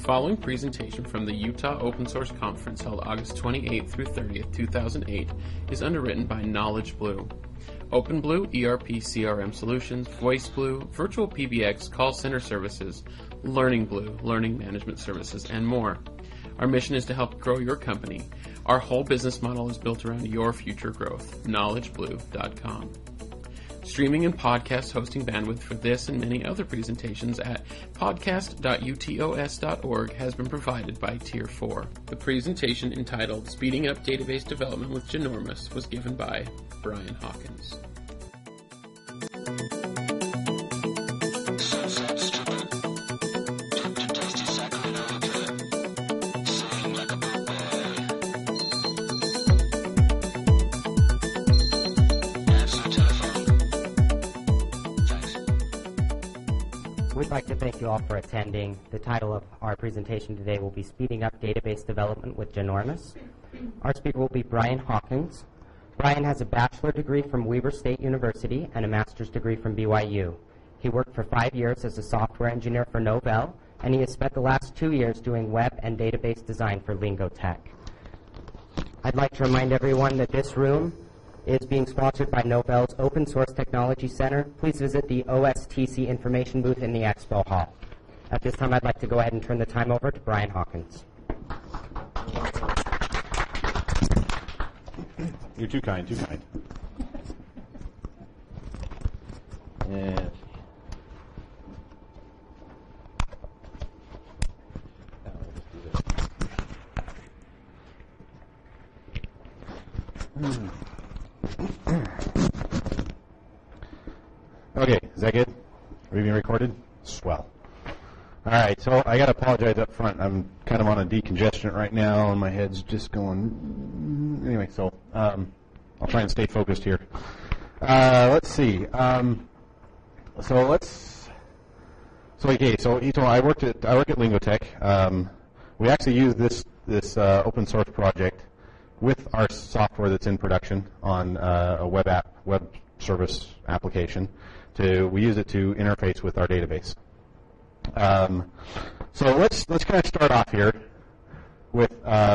following presentation from the Utah Open Source Conference held August 28th through 30th, 2008 is underwritten by Knowledge Blue. OpenBlue, ERP CRM Solutions, VoiceBlue, Virtual PBX, Call Center Services, Learning Blue, Learning Management Services, and more. Our mission is to help grow your company. Our whole business model is built around your future growth. KnowledgeBlue.com. Streaming and podcast hosting bandwidth for this and many other presentations at podcast.utos.org has been provided by Tier 4. The presentation entitled Speeding Up Database Development with Ginormous was given by Brian Hawkins. We'd like to thank you all for attending. The title of our presentation today will be Speeding Up Database Development with Ginormous. Our speaker will be Brian Hawkins. Brian has a bachelor degree from Weber State University and a master's degree from BYU. He worked for 5 years as a software engineer for Novell, and he has spent the last 2 years doing web and database design for Lingotech. I'd like to remind everyone that this room is being sponsored by Novell's Open Source Technology Center. Please visit the OSTC information booth in the Expo Hall. At this time, I'd like to go ahead and turn the time over to Brian Hawkins. You're too kind, too kind. And okay, is that good? Are we being recorded? Swell. All right, so I got to apologize up front. I'm kind of on a decongestant right now, and my head's just going. Anyway, so I'll try and stay focused here. Let's see. So I work at Lingotech. We actually use this open source project with our software that's in production on a web service application. We use it to interface with our database. So let's kind of start off here with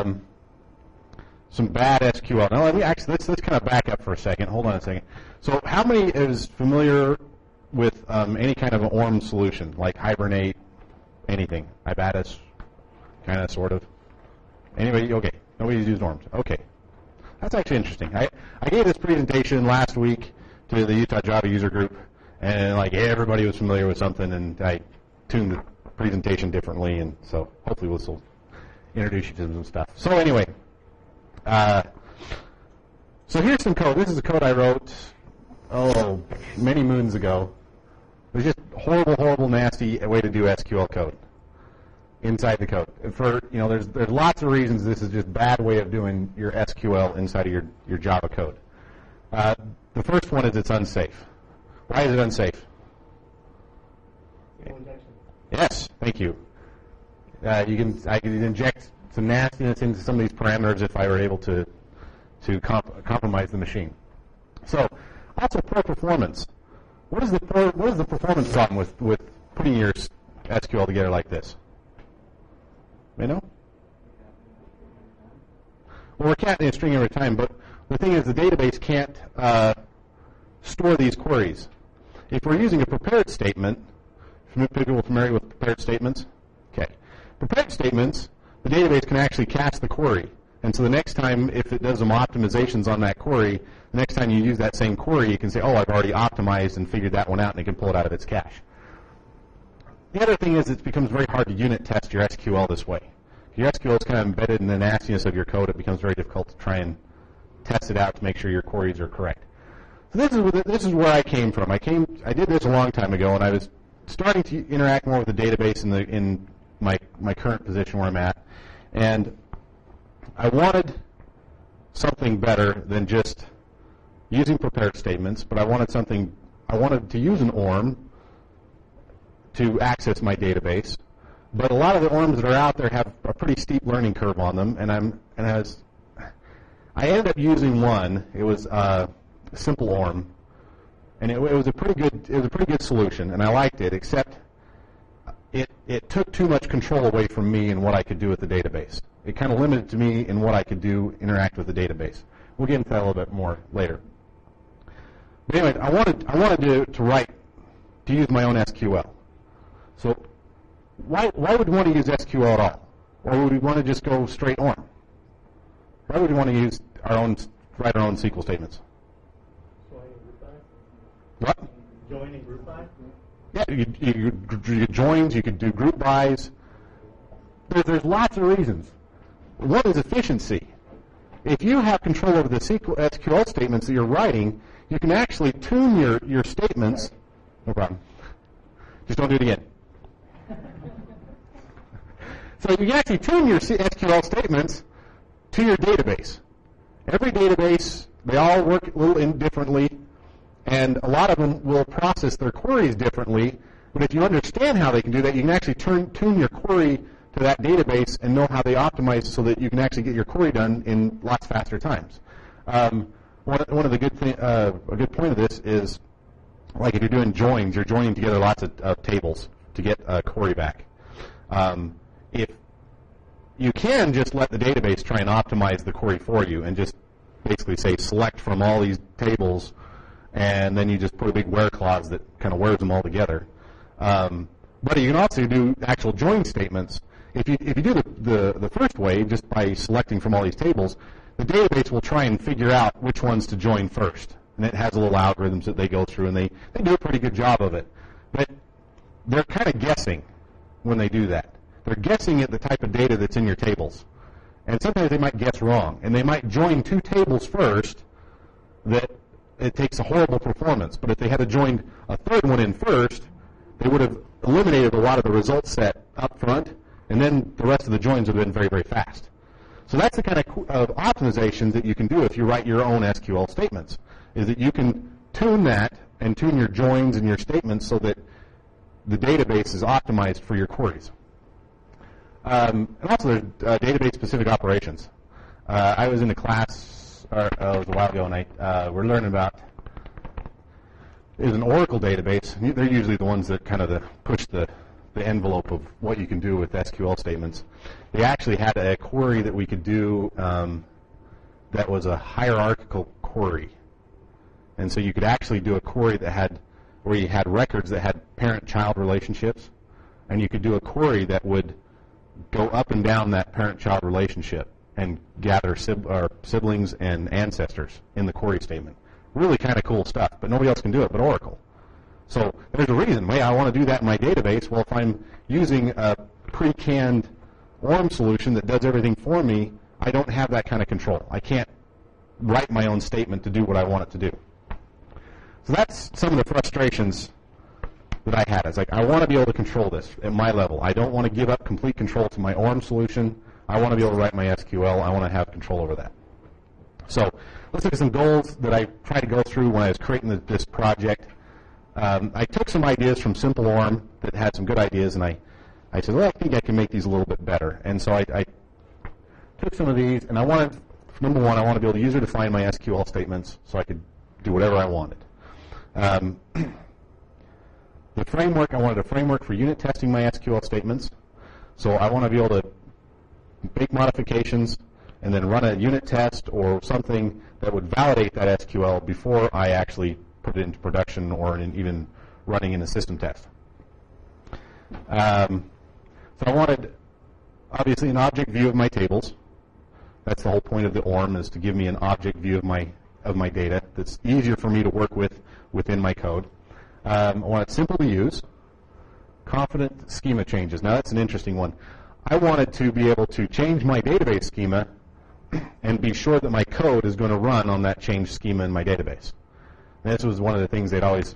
some bad SQL. Now let's kind of back up for a second. Hold on a second. So how many is familiar with any kind of an ORM solution, like Hibernate, anything? Ibatis, kind of, sort of. Anybody? Okay. Nobody's used ORMs. Okay. That's actually interesting. I gave this presentation last week to the Utah Java user group, and like everybody was familiar with something, and I tuned the presentation differently, and so hopefully this will introduce you to some stuff. So anyway, so here's some code. This is the code I wrote, many moons ago. It was just horrible, nasty way to do SQL code inside the code. There's lots of reasons this is just bad way of doing your SQL inside of your Java code. The first one is it's unsafe. Why is it unsafe? Yes, thank you. I can inject some nastiness into some of these parameters if I were able to compromise the machine. So, also poor performance. What is the performance problem with putting your SQL together like this? You know? Well, we're counting a string every time, but the thing is the database can't store these queries. If we're using a prepared statement, people familiar with prepared statements? Okay. Prepared statements, the database can actually catch the query. And so the next time, if it does some optimizations on that query, the next time you use that same query, you can say, oh, I've already optimized and figured that one out, and it can pull it out of its cache. The other thing is it becomes very hard to unit test your SQL this way. If your SQL is kind of embedded in the nastiness of your code, it becomes very difficult to try and test it out to make sure your queries are correct. So this is where I came from. I did this a long time ago, and I was starting to interact more with the database in my current position where I'm at, and I wanted something better than just using prepared statements, but I wanted to use an ORM to access my database. But a lot of the ORMs that are out there have a pretty steep learning curve on them, and I ended up using one. It was Simple ORM, and it was a pretty good solution, and I liked it. Except it took too much control away from me and what I could do with the database. It kind of limited to me in what I could do, interact with the database. We'll get into that a little bit more later. But anyway, I wanted to use my own SQL. So why would we want to use SQL at all? Or would we want to just go straight ORM? Why would we want to write our own SQL statements? What? Joining group by? Yeah, you could joins, you could do group bys. There's lots of reasons. One is efficiency. If you have control over the SQL statements that you're writing, you can actually tune your statements. No problem. Just don't do it again. So you can actually tune your SQL statements to your database. Every database, they all work a little differently, and a lot of them will process their queries differently. But if you understand how they can do that, you can actually tune your query to that database and know how they optimize so that you can actually get your query done in lots faster times. One of the a good point of this is, like if you're doing joins, you're joining together lots of tables to get a query back. If you can just let the database try and optimize the query for you and just basically say select from all these tables, and then you just put a big where clause that kind of wears them all together. But you can also do actual join statements. If you do the first way, just by selecting from all these tables, the database will try and figure out which ones to join first. And it has little algorithms that they go through, and they do a pretty good job of it. But they're kind of guessing when they do that. They're guessing at the type of data that's in your tables. And sometimes they might guess wrong. And they might join two tables first that it takes a horrible performance. But if they had joined a third one in first, they would have eliminated a lot of the result set up front, and then the rest of the joins would have been very, very fast. So that's the kind of optimizations that you can do if you write your own SQL statements, is that you can tune that and tune your joins and your statements so that the database is optimized for your queries. And also there's database-specific operations. I was in a class, it was a while ago, and we're learning about is an Oracle database. They're usually the ones that kind of push the envelope of what you can do with SQL statements. They actually had a query that we could do that was a hierarchical query. And so you could actually do a query where you had records that had parent-child relationships, and you could do a query that would go up and down that parent-child relationship and gather siblings and ancestors in the query statement. Really kind of cool stuff, but nobody else can do it but Oracle. So there's a reason. Hey, I want to do that in my database. Well, if I'm using a pre-canned ORM solution that does everything for me, I don't have that kind of control. I can't write my own statement to do what I want it to do. So that's some of the frustrations that I had. It's like, I want to be able to control this at my level. I don't want to give up complete control to my ORM solution. I want to be able to write my SQL. I want to have control over that. So let's look at some goals that I tried to go through when I was creating this project. I took some ideas from Simple ORM that had some good ideas, and I said, well, I think I can make these a little bit better. And so I took some of these, and I wanted, number one, I want to be able to user-define my SQL statements so I could do whatever I wanted. The framework, I wanted a framework for unit testing my SQL statements. So I want to be able to make modifications and then run a unit test or something that would validate that SQL before I actually put it into production or even running in a system test. So I wanted, obviously, an object view of my tables. That's the whole point of the ORM, is to give me an object view of my data that's easier for me to work with within my code. I want it simple to use. Confident schema changes. Now, that's an interesting one. I wanted to be able to change my database schema and be sure that my code is going to run on that changed schema in my database. And this was one of the things they'd always,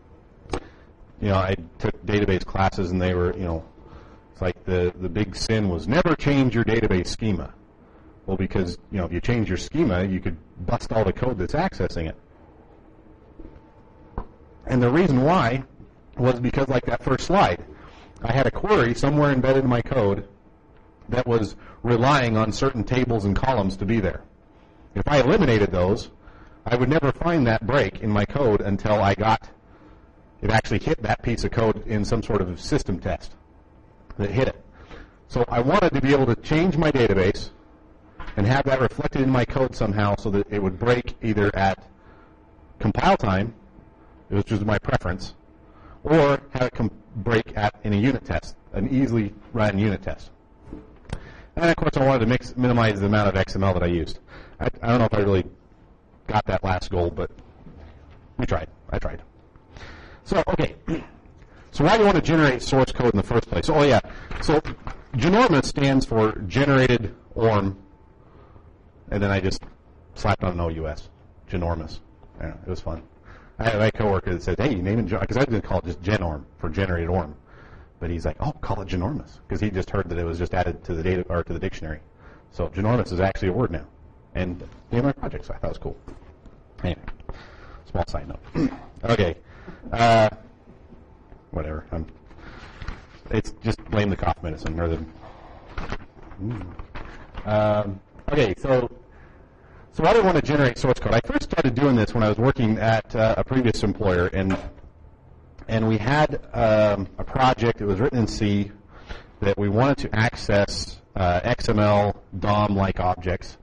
I took database classes, and they were, it's like the big sin was never change your database schema. Well, because, if you change your schema, you could bust all the code that's accessing it. And the reason why was because, like that first slide, I had a query somewhere embedded in my code that was relying on certain tables and columns to be there. If I eliminated those, I would never find that break in my code until it actually hit that piece of code in some sort of system test. that hit it. So I wanted to be able to change my database and have that reflected in my code somehow so that it would break either at compile time, which was my preference, or have it break in a unit test, an easily run unit test. And of course I wanted to minimize the amount of XML that I used. I don't know if I really got that last goal, but we tried. I tried. So, okay. So why do you want to generate source code in the first place? Oh, yeah. So Ginormous stands for Generated ORM, and then I just slapped on an OUS. Ginormous. Yeah, it was fun. I had a coworker that said, hey, you name it, because I was going to call it just GenORM for Generated ORM. But he's like, oh, call it Ginormous, because he just heard that it was just added to the data or to the dictionary. So Ginormous is actually a word now. And name of my project, so I thought it was cool. Anyway, small side note. Okay. Whatever. It's just blame the cough medicine rather than. Okay, so I didn't want to generate source code. I first started doing this when I was working at a previous employer, and we had a project that was written in C that we wanted to access XML DOM-like objects,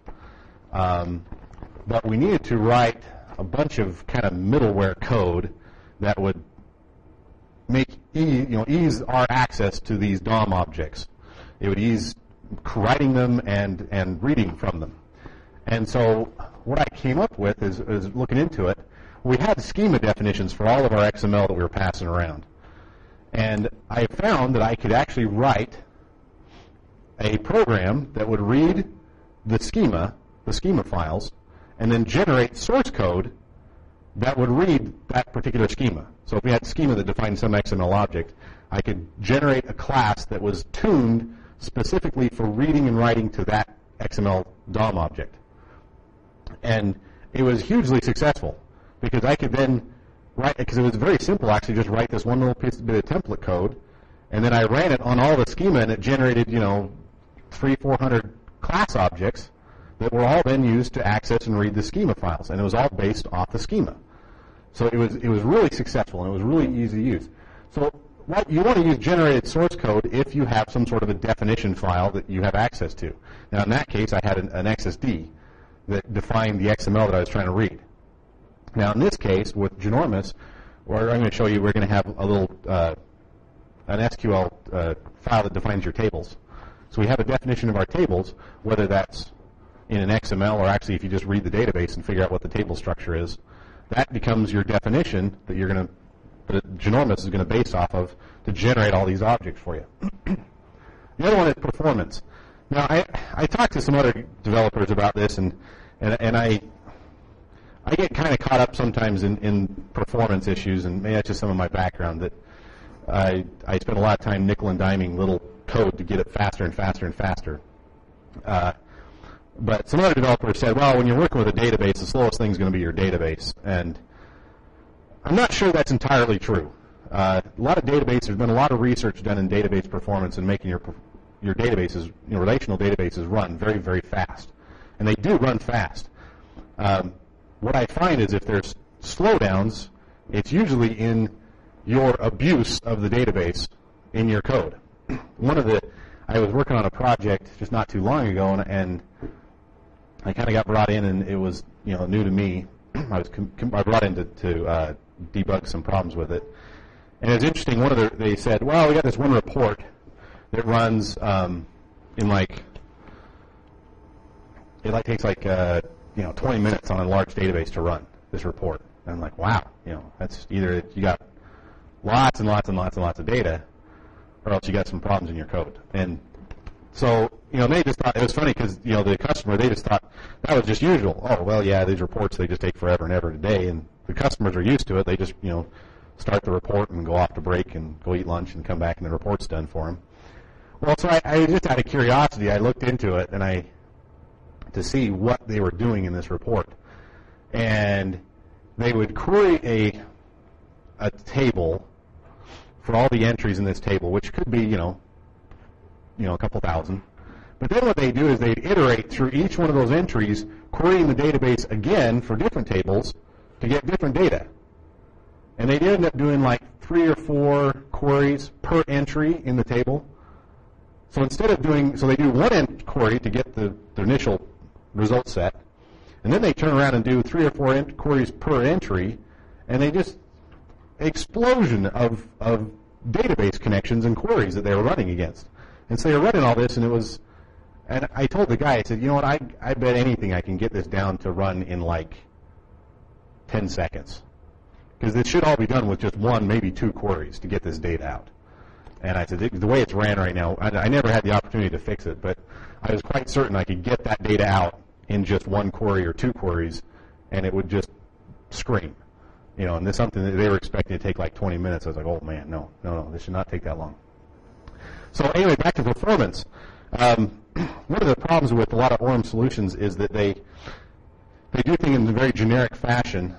but we needed to write a bunch of kind of middleware code that would make ease our access to these DOM objects. It would ease writing them and reading from them. And so what I came up with is looking into it, we had schema definitions for all of our XML that we were passing around. And I found that I could actually write a program that would read the schema files, and then generate source code that would read that particular schema. So if we had schema that defined some XML object, I could generate a class that was tuned specifically for reading and writing to that XML DOM object. And it was hugely successful because I could then write, because it was very simple actually, just write this one little bit of template code, and then I ran it on all the schema, and it generated 300-400 class objects that were all then used to access and read the schema files, and it was all based off the schema. So it was really successful, and it was really easy to use. So you want to use generated source code if you have some sort of a definition file that you have access to. Now in that case, I had an XSD that defined the XML that I was trying to read. Now in this case, with Ginormous, where I'm going to show you, we're going to have a little an SQL file that defines your tables. So we have a definition of our tables, whether that's in an XML or actually if you just read the database and figure out what the table structure is. That becomes your definition that that Ginormous is going to base off of to generate all these objects for you. The other one is performance. Now, I talked to some other developers about this, and I get kind of caught up sometimes in performance issues, and maybe that's just some of my background, that I spend a lot of time nickel and diming little code to get it faster and faster and faster. But some other developers said, well, when you're working with a database, the slowest thing is going to be your database. And I'm not sure that's entirely true. A lot of databases, there's been a lot of research done in database performance and making your databases, relational databases run very, very fast. And they do run fast. What I find is if there's slowdowns, it's usually in your abuse of the database in your code. I was working on a project just not too long ago, and I kind of got brought in, and it was new to me. I brought in to debug some problems with it, and it was interesting. They said, well, we got this one report that runs it takes 20 minutes on a large database to run this report. And I'm like, wow, that's either you got lots and lots and lots and lots of data, or else you got some problems in your code. And so, they just thought, it was funny because, the customer, they just thought that was just usual. Oh, well, yeah, these reports, they just take forever and ever today, and the customers are used to it. They just, start the report and go off to break and go eat lunch and come back and the report's done for them. Well, so I just out of curiosity, I looked into it to see what they were doing in this report. And they would query a table for all the entries in this table, which could be, a couple thousand. But then what they do is they'd iterate through each one of those entries, querying the database again for different tables to get different data. And they'd end up doing like 3 or 4 queries per entry in the table So instead of doing, so they do one query to get the initial result set, and then they turn around and do 3 or 4 queries per entry, and they just explosion of database connections and queries that they were running against. And so they were running all this, and it was, and I told the guy, I said, you know what, I bet anything I can get this down to run in like 10 seconds. Because it should all be done with just 1, maybe 2 queries to get this data out. And I said, the way it's ran right now, I never had the opportunity to fix it, but I was quite certain I could get that data out in just 1 query or 2 queries, and it would just scream. You know, and this is something that they were expecting to take like 20 minutes. I was like, oh man, no, this should not take that long. So anyway, back to performance. One of the problems with a lot of ORM solutions is that they do things in a very generic fashion.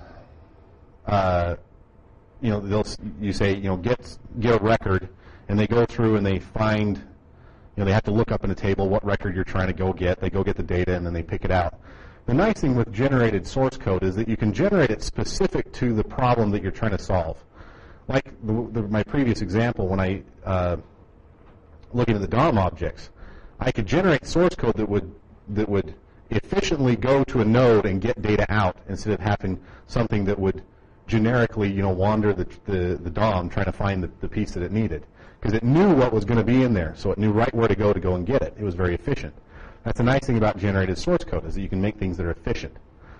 You know, you say, you know, get a record, and they go through and they find, you know, they have to look up in a table what record you're trying to go get. They go get the data, and then they pick it out. The nice thing with generated source code is that you can generate it specific to the problem that you're trying to solve. Like my previous example, when I looking at the DOM objects, I could generate source code that would efficiently go to a node and get data out instead of having something that would generically, you know, wander the DOM trying to find the piece that it needed. Because it knew what was going to be in there, so it knew right where to go and get it. It was very efficient. That's the nice thing about generated source code, is that you can make things that are efficient.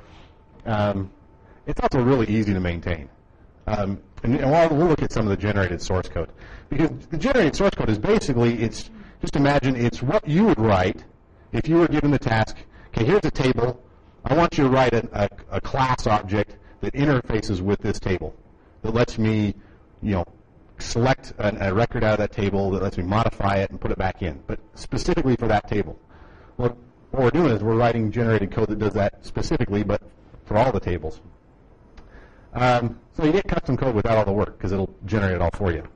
It's also really easy to maintain. And we'll look at some of the generated source code. Because the generated source code is basically, it's just imagine it's what you would write if you were given the task, okay, here's a table. I want you to write a class object that interfaces with this table, that lets me, you know, select a record out of that table, that lets me modify it and put it back in, but specifically for that table. Well, what we're doing is we're writing generated code that does that specifically, but for all the tables. So you get custom code without all the work, because it'll generate it all for you.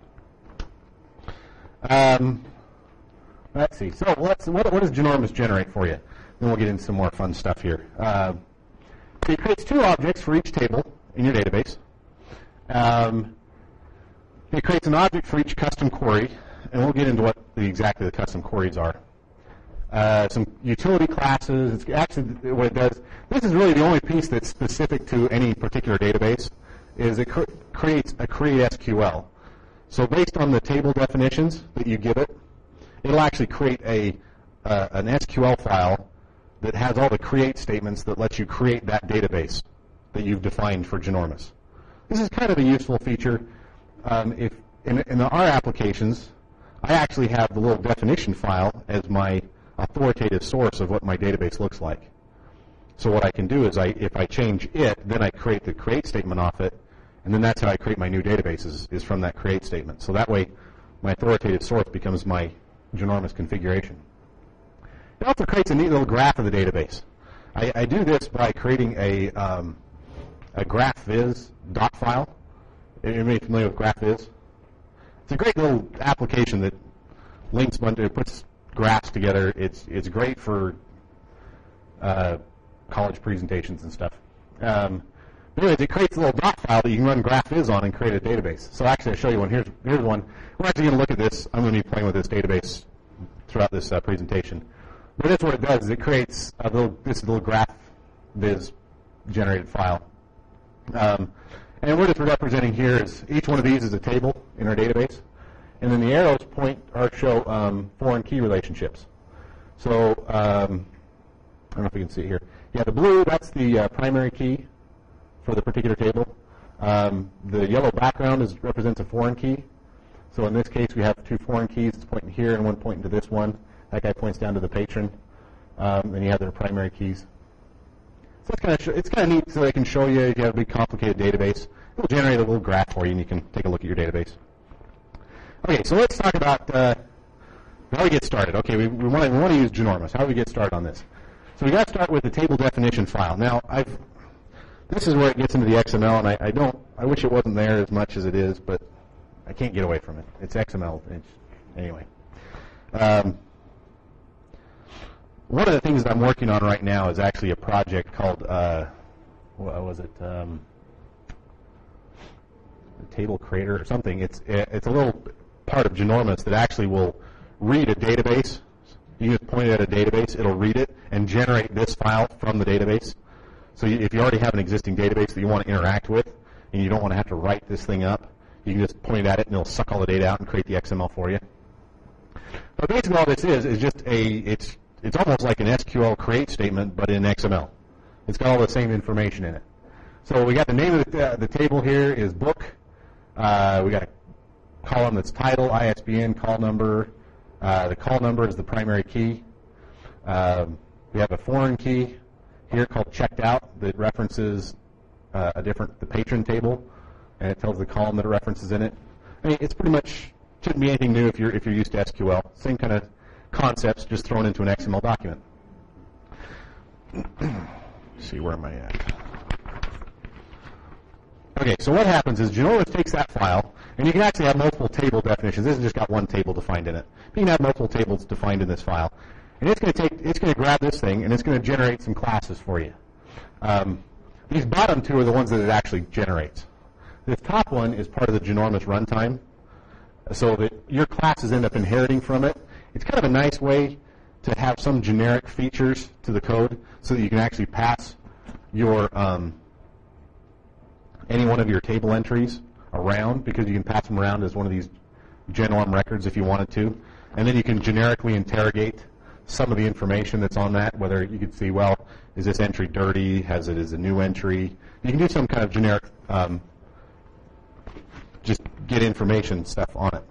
Let's see. So what does Ginormous generate for you? Then we'll get into some more fun stuff here. So it creates 2 objects for each table in your database. It creates an object for each custom query, and we'll get into what exactly the custom queries are. Some utility classes. It's actually what it does. This is really the only piece that's specific to any particular database. Is it creates a create SQL. So based on the table definitions that you give it, it'll actually create an SQL file that has all the create statements that lets you create that database that you've defined for Ginormous. This is kind of a useful feature. If in our applications, I actually have the little definition file as my authoritative source of what my database looks like. So what I can do is if I change it, then I create the create statement off it, and then that's how I create my new databases, is from that create statement. So that way, my authoritative source becomes my Ginormous configuration. It also creates a neat little graph of the database. I do this by creating a GraphViz dot file. Anybody familiar with GraphViz? It's a great little application that links, it puts graphs together. It's great for college presentations and stuff. Anyways, it creates a little dot file that you can run GraphViz on and create a database. So actually, I'll show you one. Here's one. We're actually going to look at this. I'm going to be playing with this database throughout this presentation. But that's what it does. Is it creates this little GraphViz generated file. And what it's representing here is each one of these is a table in our database. And then the arrows show foreign key relationships. So I don't know if you can see it here. Yeah, the blue, that's the primary key for the particular table. The yellow background represents a foreign key. So in this case, we have 2 foreign keys. It's pointing here and one pointing to this one. That guy points down to the patron. Then you have their primary keys. So it's kind of neat, so they can show you if you have a big complicated database. It'll generate a little graph for you, and you can take a look at your database. Okay, so let's talk about how we get started. Okay, we want to use Ginormous. How do we get started on this? So we got to start with the table definition file. Now, this is where it gets into the XML, and I wish it wasn't there as much as it is, but I can't get away from it. It's XML. Anyway. One of the things that I'm working on right now is actually a project called, what was it? Table Creator or something. It's a little part of Ginormous that actually will read a database. You can just point it at a database. It'll read it and generate this file from the database. So if you already have an existing database that you want to interact with and you don't want to have to write this thing up, you can just point at it and it'll suck all the data out and create the XML for you. But basically all this is just it's almost like an SQL create statement, but in XML. It's got all the same information in it. So we got the name of the table here is book. We got a column that's title, ISBN, call number. The call number is the primary key. We have a foreign key here called checked out that references the patron table, and it tells the column that it references in it. I mean, it's pretty much shouldn't be anything new if you're used to SQL. Same kind of concepts, just thrown into an XML document. Let's see, where am I at? Okay, so what happens is Ginormous takes that file, and you can actually have multiple table definitions. This has just got one table defined in it. But you can have multiple tables defined in this file. And it's going to grab this thing, and it's going to generate some classes for you. These bottom two are the ones that it actually generates. This top one is part of the Ginormous runtime, so that your classes end up inheriting from it. It's kind of a nice way to have some generic features to the code so that you can actually pass your any one of your table entries around, because you can pass them around as one of these GenOrm records if you wanted to. And then you can generically interrogate some of the information that's on that, whether you could see, well, is this entry dirty? Has it as a new entry? You can do some kind of generic, just get information stuff on it.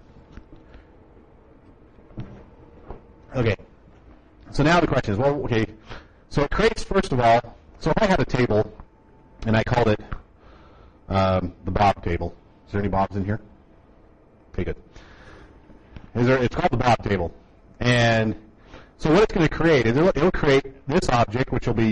Okay. So now the question is, well, okay, so it creates, first of all, so if I had a table and I called it the Bob table. Is there any Bobs in here? Okay, good. It's called the Bob table. And so what it's going to create is it'll create this object, which will be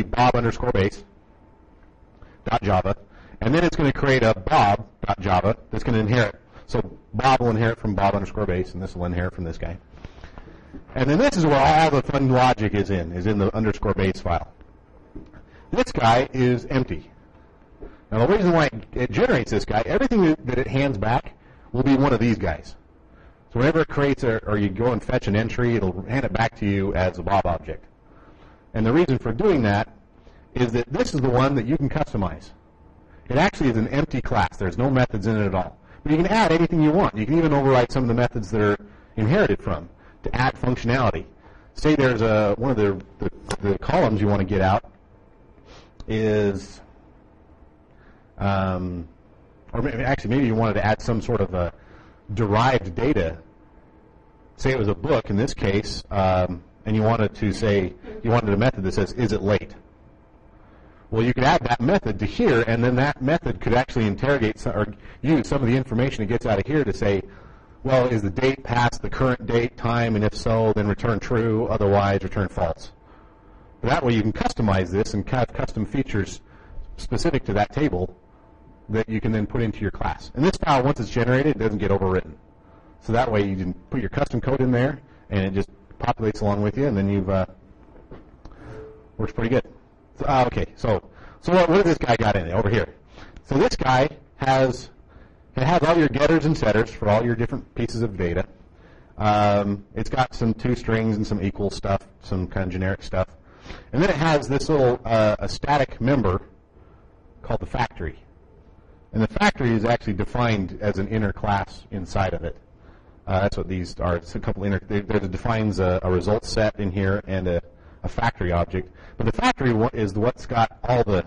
bob_base.java, and then it's going to create a bob.java that's going to inherit. So Bob will inherit from bob_base, and this will inherit from this guy. And then this is where all the fun logic is in the _base file. This guy is empty. Now, the reason why it generates this guy, everything that it hands back will be one of these guys. So whenever it creates or you go and fetch an entry, it'll hand it back to you as a Bob object. And the reason for doing that is that this is the one that you can customize. It actually is an empty class. There's no methods in it at all. But you can add anything you want. You can even override some of the methods that are inherited from to add functionality. Say there's one of the columns you want to get out is, or maybe you wanted to add some sort of a derived data. Say it was a book in this case, and you wanted a method that says, is it late? Well, you could add that method to here, and then that method could actually interrogate or use some of the information it gets out of here to say, well, is the date past the current date, time, and if so, then return true, otherwise return false. But that way you can customize this and have custom features specific to that table that you can then put into your class. And this file, once it's generated, it doesn't get overwritten. So that way you can put your custom code in there, and it just populates along with you, and then you've works pretty good. So, okay, so what has this guy got in it over here? So this guy has all your getters and setters for all your different pieces of data. It's got some toStrings and some equal stuff, some kind of generic stuff. And then it has this little a static member called the factory. And the factory is actually defined as an inner class inside of it. That's what these are. It's a couple it defines a result set in here and a factory object. But the factory is what's got all the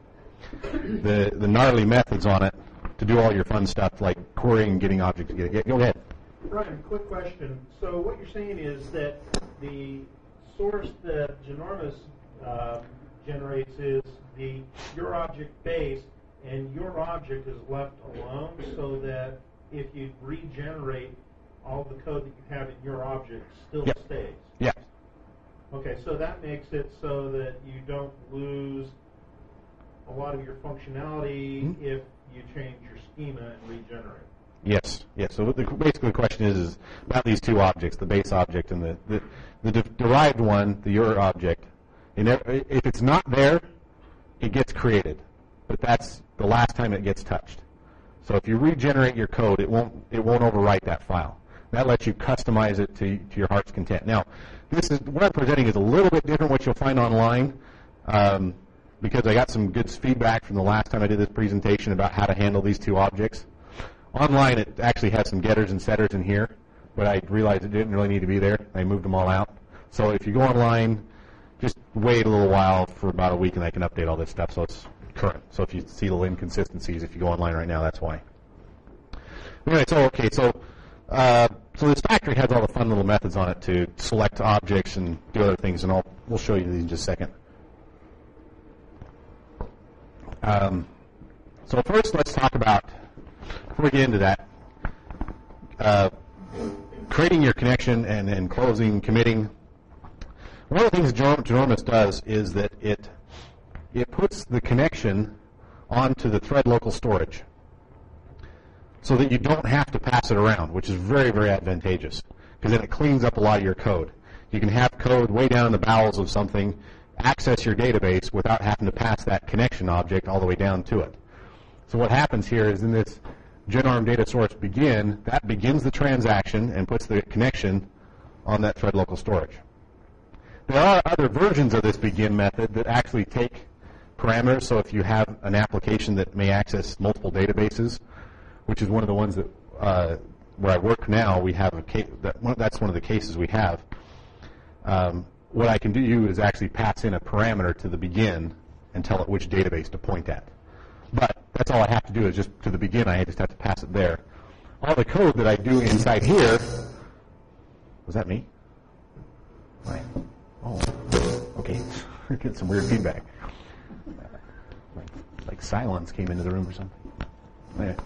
gnarly methods on it to do all your fun stuff like querying and getting objects. Go ahead. Brian, quick question. So what you're saying is that the source that Ginormous generates is your object base, and your object is left alone, so that if you regenerate, all the code that you have in your object still stays. Yeah. Okay, so that makes it so that you don't lose a lot of your functionality if you change your schema and regenerate. Yes. So basically the question is about these two objects, the base object and the derived one, the your object. If it's not there, it gets created, but that's the last time it gets touched. So if you regenerate your code, it won't overwrite that file. That lets you customize it to your heart's content. Now, this is what I'm presenting is a little bit different what you'll find online, because I got some good feedback from the last time I did this presentation about how to handle these two objects. Online, it actually has some getters and setters in here, but I realized it didn't really need to be there. I moved them all out. So if you go online, just wait a little while for about a week, and I can update all this stuff so it's current. So if you see little inconsistencies, if you go online right now, that's why. Anyway, so this factory has all the fun little methods on it to select objects and do other things, and we'll show you these in just a second. So first, let's talk about, before we get into that, creating your connection and closing, committing. One of the things Ginormous does is that it puts the connection onto the thread local storage so that you don't have to pass it around, which is very, very advantageous, because then it cleans up a lot of your code. You can have code way down in the bowels of something, access your database without having to pass that connection object all the way down to it. So what happens here is in this GenArm data source begin, that begins the transaction and puts the connection on that thread local storage. There are other versions of this begin method that actually take parameters. So if you have an application that may access multiple databases, which is one of the ones that where I work now, we have a case, that's one of the cases we have. What I can do is actually pass in a parameter to the begin and tell it which database to point at. But that's all I have to do is just to the begin, I just have to pass it there. All the code that I do inside here, was that me? Right. Oh, okay. Getting some weird feedback. Like silence came into the room or something. Anyway.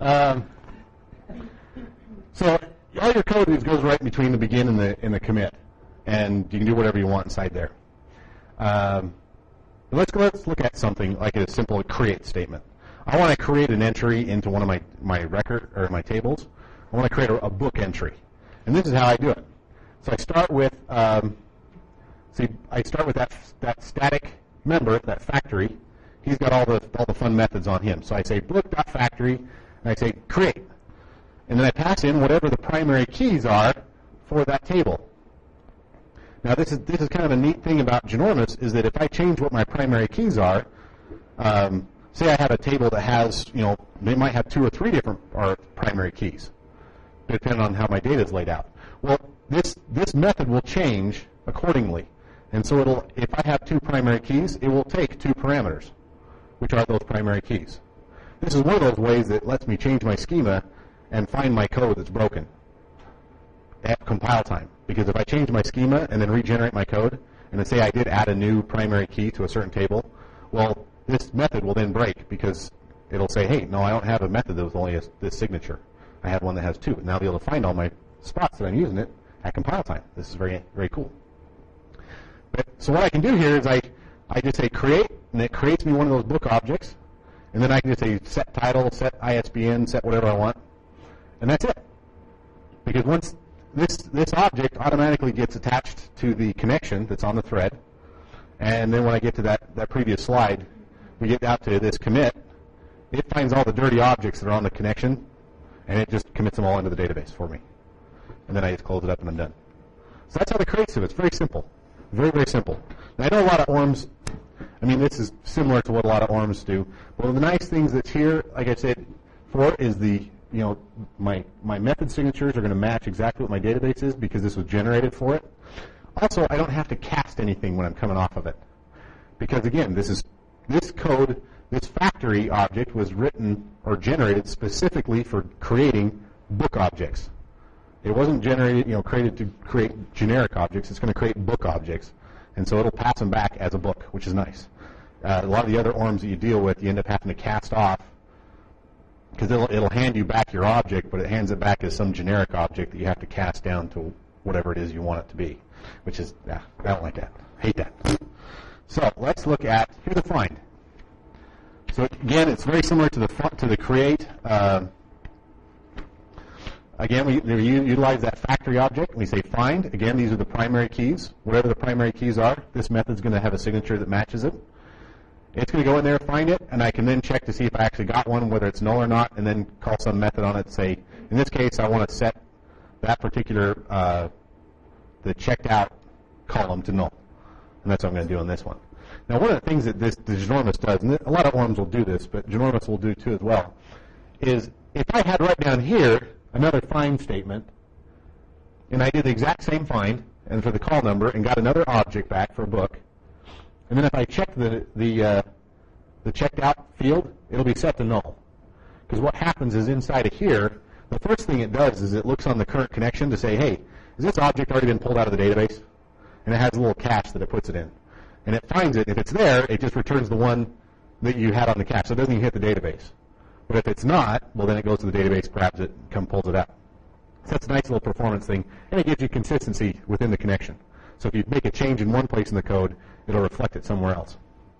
So all your code goes right between the begin and the commit, and you can do whatever you want inside there. Let's look at something like a simple create statement. I want to create an entry into one of my record or my tables. I want to create a book entry, and this is how I do it. So I start with that static member, that factory. He's got all the fun methods on him. So I say book.factory, and I say create, and then I pass in whatever the primary keys are for that table. Now this is kind of a neat thing about Ginormous is that if I change what my primary keys are, say I have a table that has, they might have 2 or 3 different primary keys, depending on how my data is laid out. Well, this method will change accordingly, and so if I have 2 primary keys, it will take 2 parameters, which are those primary keys. This is one of those ways that lets me change my schema and find my code that's broken at compile time. Because if I change my schema and then regenerate my code, and then say I did add a new primary key to a certain table, well, this method will then break because it'll say, hey, no, I don't have a method that was only this signature. I have one that has 2. And I'll be able to find all my spots that I'm using it at compile time. This is very, very cool. So what I can do here is I just say create, and it creates me one of those book objects. And then I can just say set title, set ISBN, set whatever I want. And that's it. Because once this object automatically gets attached to the connection that's on the thread. And then when I get to that previous slide, we get out to this commit. It finds all the dirty objects that are on the connection, and it just commits them all into the database for me. And then I just close it up and I'm done. So that's how the creates do it. It's very simple. Very, very simple. Now, I know a lot of ORMs, this is similar to what a lot of ORMs do. But one of the nice things that's here, like I said, is my method signatures are going to match exactly what my database is because this was generated for it. Also, I don't have to cast anything when I'm coming off of it. Because again, this code, this factory object was written or generated specifically for creating book objects. It wasn't created to create generic objects. It's going to create book objects. And so it'll pass them back as a book, which is nice. A lot of the other ORMs that you deal with, you end up having to cast off because it'll hand you back your object, but it hands it back as some generic object that you have to cast down to whatever it is you want it to be, which is, I don't like that. Hate that. So let's look at, here's a find. So again, it's very similar to the create. Again, we utilize that factory object, and we say find. Again, these are the primary keys. Whatever the primary keys are, this method's going to have a signature that matches it. It's going to go in there, find it, and I can then check to see if I actually got one, whether it's null or not, and then call some method on it to say, in this case, I want to set that particular the checked out column to null. And that's what I'm going to do on this one. Now, one of the things that the Ginormous does, and a lot of ORMs will do this, but Ginormous will do too as well, is if I had right down here another find statement, and I did the exact same find, and for the call number, and got another object back for a book, and then if I check the checked out field, it'll be set to null. Because what happens is inside of here, the first thing it does is it looks on the current connection to say, hey, has this object already been pulled out of the database? And it has a little cache that it puts it in. And it finds it. If it's there, it just returns the one that you had on the cache. So it doesn't even hit the database. But if it's not, well, then it goes to the database, grabs it, pulls it out. So that's a nice little performance thing. And it gives you consistency within the connection. So if you make a change in one place in the code, it'll reflect it somewhere else.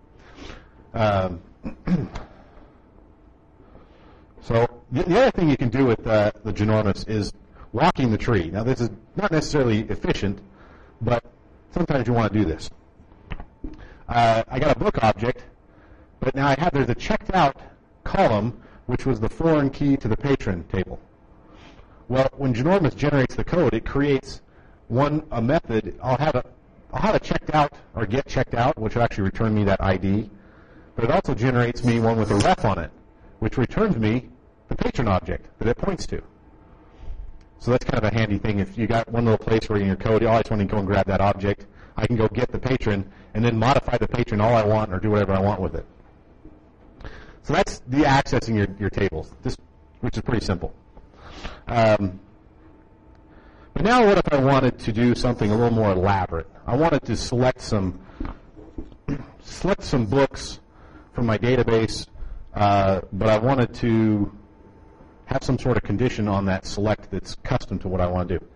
So the other thing you can do with the Ginormous is walking the tree. Now, this is not necessarily efficient, but sometimes you want to do this. I got a book object, but now there's a checked out column, which was the foreign key to the patron table. Well, when Ginormous generates the code, it creates a method. I'll have a checked out or get checked out, which will actually return me that ID, but it also generates me one with a ref on it, which returns me the patron object that it points to. So that's kind of a handy thing. If you got one little place where in your code, I just want to go and grab that object, I can go get the patron and then modify the patron all I want or do whatever I want with it. So that's the accessing your tables, which is pretty simple. But now what if I wanted to do something a little more elaborate? I wanted to select some books from my database, but I wanted to have some sort of condition on that select that's custom to what I want to do.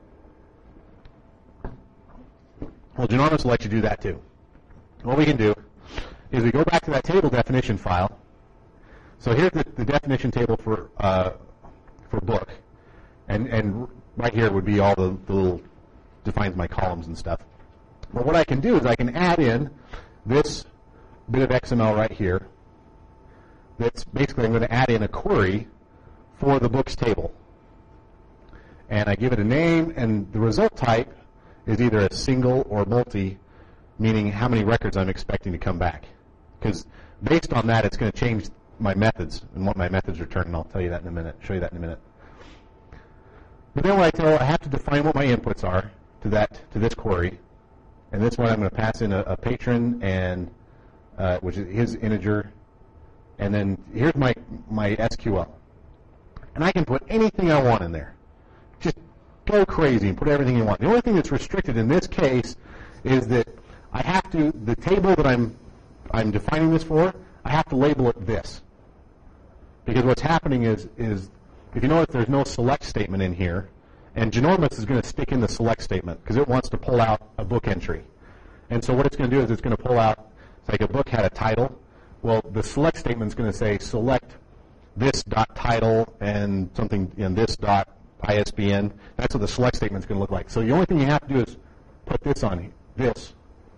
Well, Ginormous will let you do that too. What we can do is we go back to that table definition file. So here's the definition table for book, and right here would be all the little defines my columns and stuff. But what I can do is I can add in this bit of XML right here. That's basically I'm going to add in a query for the books table. And I give it a name, and the result type is either a single or multi, meaning how many records I'm expecting to come back. Because based on that, it's going to change my methods and what my methods return, and I'll tell you that in a minute, show you that in a minute. But then I have to define what my inputs are to this query, and this one I'm going to pass in a patron, and which is his integer, and then here's my SQL. And I can put anything I want in there. Just go crazy and put everything you want. The only thing that's restricted in this case is that I have to, the table that I'm defining this for, I have to label it this. Because what's happening is if you notice there's no select statement in here, and Ginormous is going to stick in the select statement because it wants to pull out a book entry. And so what it's going to do is it's going to pull out, it's like a book had a title. Well, the select statement is going to say select this dot title and something in this dot ISBN. That's what the select statement is going to look like. So the only thing you have to do is put this on this.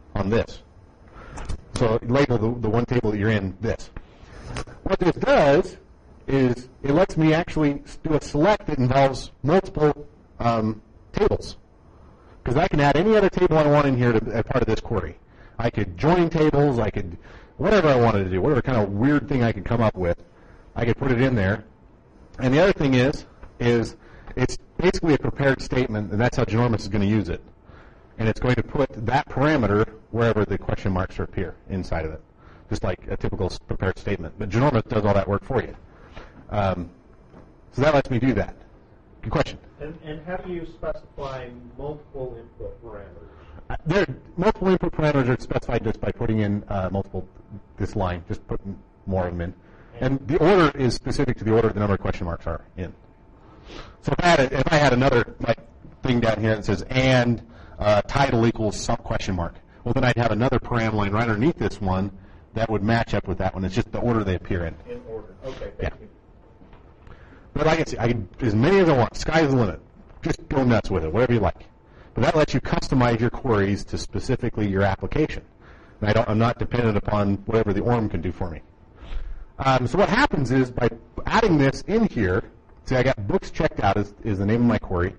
So label the one table that you're in this. What this does is it lets me actually do a select that involves multiple tables. Because I can add any other table I want in here as part of this query. I could join tables, I could, whatever I wanted to do, whatever kind of weird thing I could come up with, I could put it in there. And the other thing is it's basically a prepared statement, and that's how Ginormous is going to use it. And it's going to put that parameter wherever the question marks appear inside of it, just like a typical prepared statement. But Ginormous does all that work for you. So that lets me do that. Good question. And how do you specify multiple input parameters? Multiple input parameters are specified just by putting in this line, just putting more of them in. And the order is specific to the order the number of question marks are in. So if I had another thing down here that says and title equals some question mark, well then I'd have another param line right underneath this one that would match up with that one. It's just the order they appear in. In order. Okay, thank you. But like I say, I can as many as I want. Sky's the limit. Just go nuts with it, whatever you like. But that lets you customize your queries to specifically your application. And I'm not dependent upon whatever the ORM can do for me. So what happens is by adding this in here, see I got books checked out is the name of my query.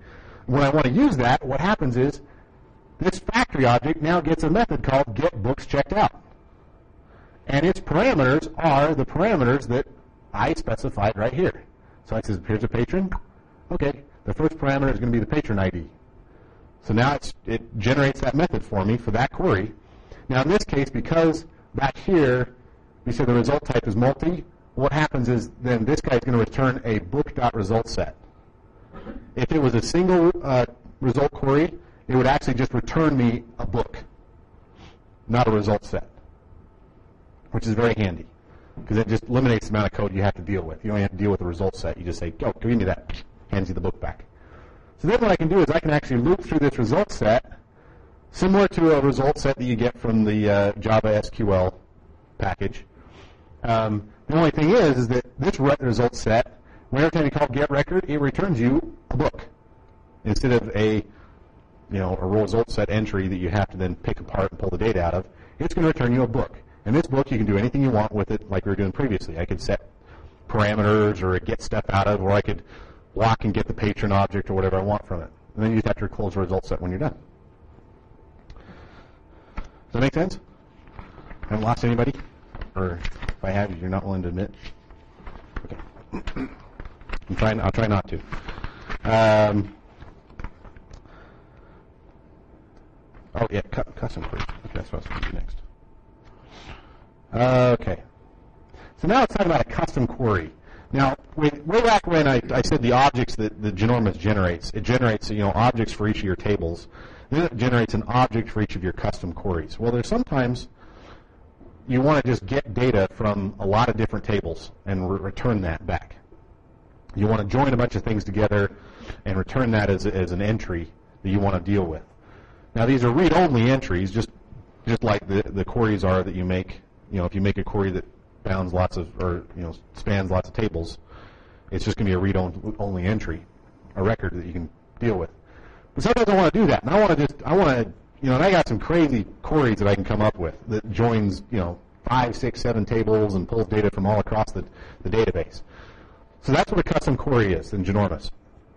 When I want to use that, what happens is this factory object now gets a method called getBooksCheckedOut. And its parameters are the parameters that I specified right here. So I says, here's a patron. Okay, the first parameter is going to be the patron ID. So now it generates that method for me for that query. Now in this case, because back here we said the result type is multi, what happens is then this guy is going to return a book.resultSet. If it was a single result query, it would actually just return me a book, not a result set, which is very handy because it just eliminates the amount of code you have to deal with. You don't have to deal with the result set. You just say, "Go, give me that," hands you the book back. So then what I can do is I can actually loop through this result set, similar to a result set that you get from the Java SQL package. The only thing is that this result set, whenever time you call getRecord, it returns you a book instead of a result set entry that you have to then pick apart and pull the data out of. It's going to return you a book. And this book, you can do anything you want with it, like we were doing previously. I could set parameters or get stuff out of, or I could lock and get the patron object or whatever I want from it. And then you just have to close the result set when you're done. Does that make sense? I haven't lost anybody? Or if I have, you're not willing to admit? Okay. I'll try not to. Oh, yeah, custom query. Okay, that's what I was going to do next. Okay. So now let's talk about a custom query. Now, way back when I said the objects that the Ginormous generates, it generates objects for each of your tables. Then it generates an object for each of your custom queries. Well, there's sometimes you want to just get data from a lot of different tables and return that back. You want to join a bunch of things together and return that as an entry that you want to deal with. Now, these are read-only entries, just like the queries are that you make. If you make a query that bounds spans lots of tables, it's just going to be a read-only entry, a record that you can deal with. But sometimes I want to do that, and I got some crazy queries that I can come up with that joins 5, 6, 7 tables and pulls data from all across the database. So that's what a custom query is in Ginormous.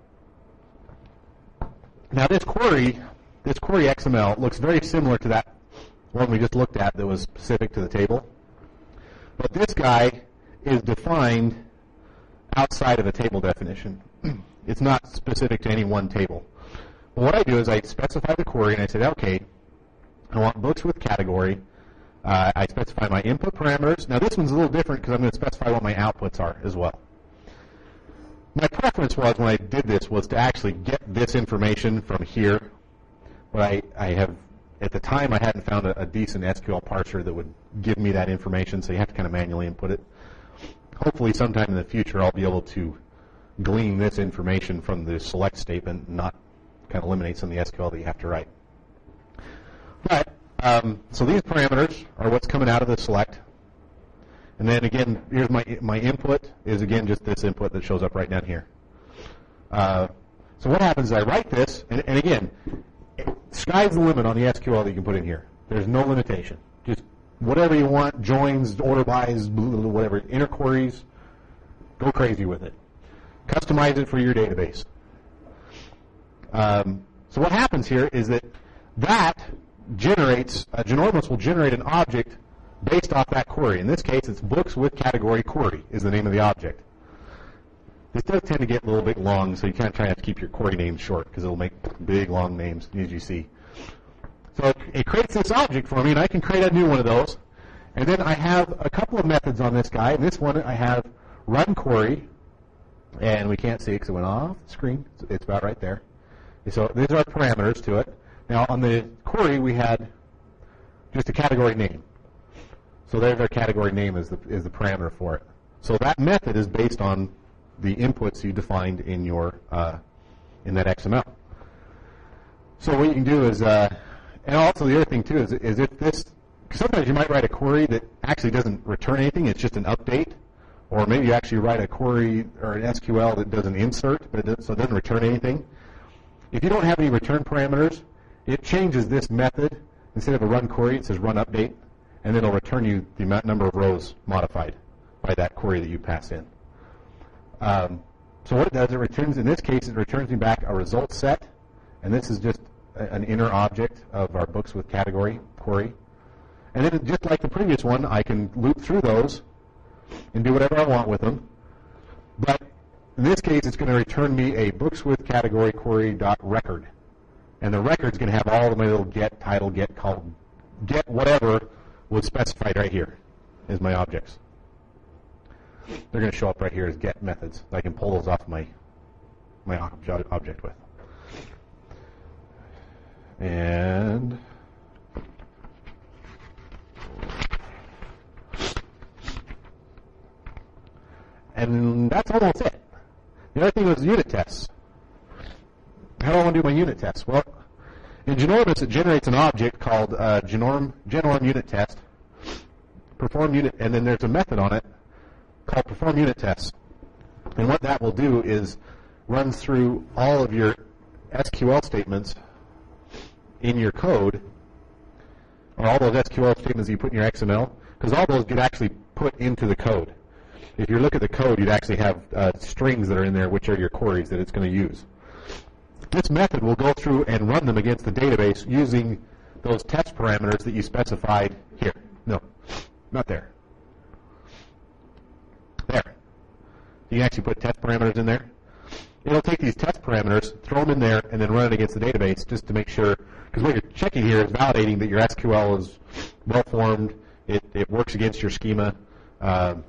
Now this query XML looks very similar to that one we just looked at that was specific to the table. But this guy is defined outside of a table definition. It's not specific to any one table. But what I do is I specify the query and I say, okay, I want books with category. I specify my input parameters. Now this one's a little different because I'm going to specify what my outputs are as well. My preference was when I did this was to actually get this information from here. But I have, at the time, I hadn't found a decent SQL parser that would give me that information, so you have to kind of manually input it. Hopefully sometime in the future I'll be able to glean this information from the select statement and not kind of eliminate some of the SQL that you have to write. But, so these parameters are what's coming out of the select. And then again, here's my input is again just this input that shows up right down here. So what happens is I write this, and again, sky's the limit on the SQL that you can put in here. There's no limitation. Just whatever you want, joins, order bys, whatever, inner queries, go crazy with it. Customize it for your database. So what happens here is that generates, Ginormous will generate an object based off that query. In this case, it's books with category query is the name of the object. This does tend to get a little bit long, so you kind of try to keep your query names short because it'll make big, long names, as you see. So it creates this object for me, and I can create a new one of those. And then I have a couple of methods on this guy. In this one, I have run query, and we can't see it because it went off the screen. It's about right there. So these are parameters to it. Now on the query, we had just a category name. So there's our category name is the parameter for it. So that method is based on the inputs you defined in your in that XML. So what you can do is, and also the other thing too is if this, sometimes you might write a query that actually doesn't return anything, it's just an update, or maybe you actually write a query or an SQL that does an insert, so it doesn't return anything. If you don't have any return parameters, it changes this method. Instead of a run query, it says run update, and then it'll return you the number of rows modified by that query that you pass in. So what it does, it returns, in this case, it returns me back a result set And this is just an inner object of our books with category query. And then just like the previous one, I can loop through those and do whatever I want with them. But in this case, it's going to return me a books with category query dot record. And the record is going to have all of my little get, title, get, column, get whatever was specified right here as my objects. They're going to show up right here as get methods. I can pull those off my object with. And that's almost it. The other thing was unit tests. How do I want to do my unit tests? Well, in Ginormous, it generates an object called genorm unit test, perform unit, and then there's a method on it called perform unit tests. And what that will do is runs through all of your SQL statements in your code, or all those SQL statements you put in your XML, because all those get actually put into the code. If you look at the code, you'd actually have strings that are in there, which are your queries that it's going to use. This method will go through and run them against the database using those test parameters that you specified here. No, not there. There. You can actually put test parameters in there. It'll take these test parameters, throw them in there, and then run it against the database just to make sure, because what you're checking here is validating that your SQL is well-formed, it works against your schema. You're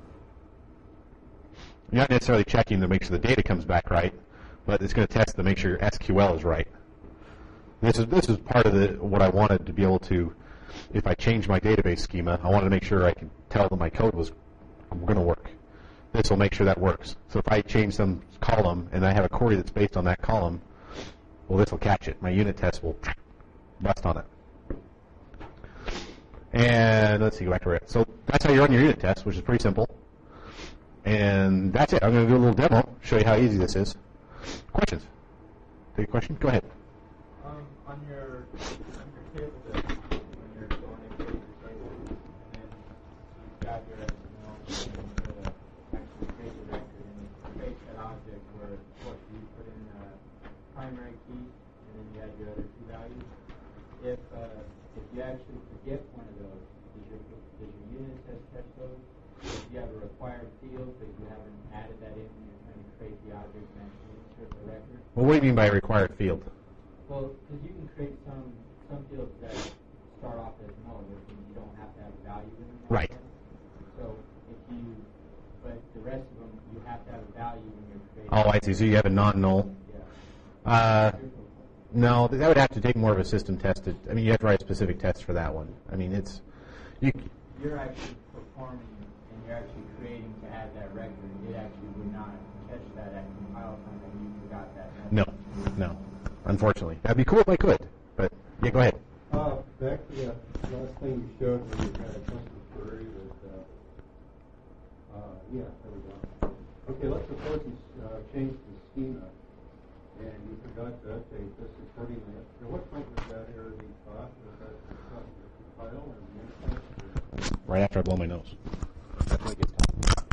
not necessarily checking to make sure the data comes back right, but it's going to test to make sure your SQL is right. This is part of what I wanted to be able to, if I change my database schema, I wanted to make sure I could tell that my code was going to work. This will make sure that works. So if I change some column and I have a query that's based on that column, well, this will catch it. My unit test will bust on it. And let's see, go back to it. So that's how you run your unit test, which is pretty simple. And that's it. I'm going to do a little demo, show you how easy this is. Questions? Take a question? Go ahead. On your table that when you're going into your table, and then you've got your XML, and actually create the record, and you create that object where, of course, you put in the primary key, and then you add your other two values. If you actually forget one of those, does your unit test catch those? If you have a required field, but you haven't added that in when you're trying to create the object and actually insert the record? Well, what do you mean by a required field? Well, because you can create some fields that start off as null, which means you don't have to have a value in them. Right. So but the rest of them, you have to have a value when you're creating. Oh, I see. So you have a non-null. Yeah. No, that would have to take more of a system test. I mean, you have to write a specific test for that one. I mean, You're actually performing and you're actually creating to add that record. It actually would not catch that at compile time that you forgot that method. No. Unfortunately. That'd be cool if I could. But, yeah, go ahead. Back to that last thing you showed when you had a custom query with, there we go. Okay, let's suppose you changed the schema and you forgot to update this accordingly. At what point was that error being caught? Was that caught in the compile or the instance? Right after I blow my nose. That's when it gets tough.